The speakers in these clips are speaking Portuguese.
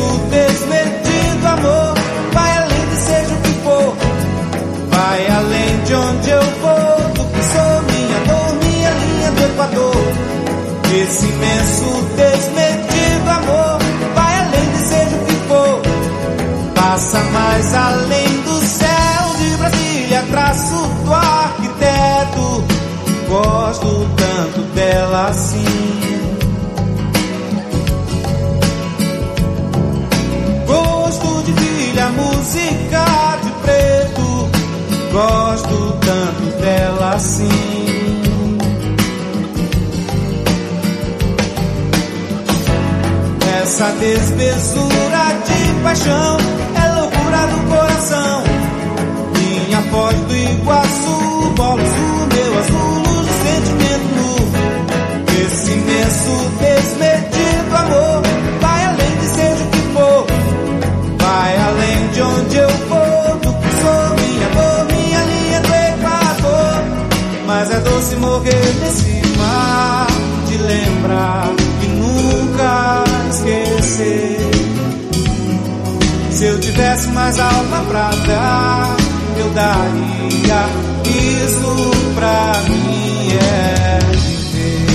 desmedido, amor. Vai além de seja o que for, vai além de onde eu vou. Tu que sou minha dor, minha linha do Equador. Esse imenso desmedido, amor, vai além de seja o que for, passa mais além do céu de Brasília, traço do arquiteto. Gosto tanto dela assim. Gosto de filha, música de preto. Gosto tanto dela assim. Essa desmesura de paixão é loucura do coração. Minha Foz do Iguaçu, bolos do meu azul, luz do sentimento nu. Esse imenso desmedido amor vai além de seja o que for, vai além de onde eu vou. Tu que sou minha dor, minha linha do Equador. Mas é doce morrer nesse mar, te lembrar e nunca esquecer. Se eu tivesse mais alma pra dar, eu daria. Isso pra mim é viver.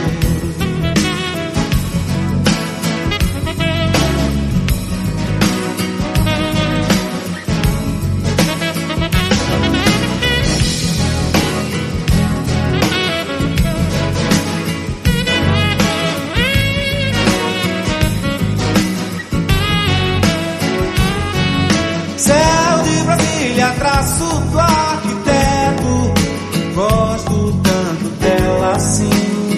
Céu de Brasília, traço do arquiteto. Gosto tanto dela assim.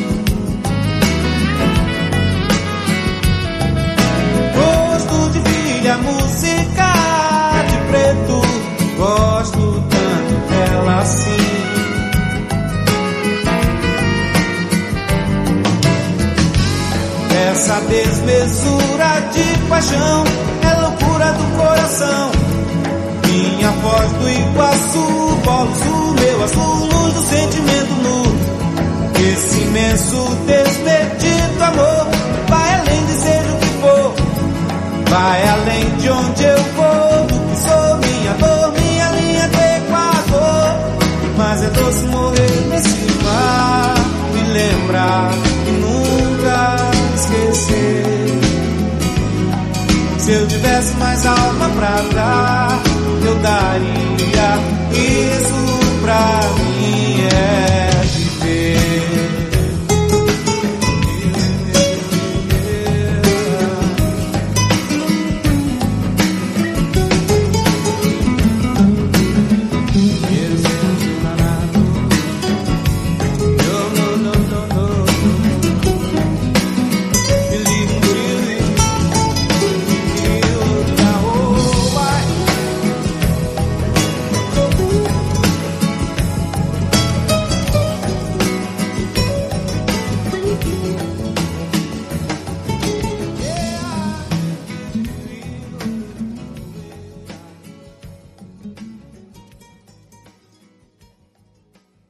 Gosto de filha, música de preto. Gosto tanto dela assim. Essa desmesura de paixão é loucura do coração. Minha Foz do Iguaçu, bolos do meu azul, luz do sentimento nu. Esse imenso desmedido amor vai além de seja o que for, vai além de onde eu vou. Tu que sou minha dor, minha linha do Equador. Mas é doce morrer nesse mar, me lembrar e nunca esquecer. Se eu tivesse mais alma pra dar, eu daria. Isso pra mim é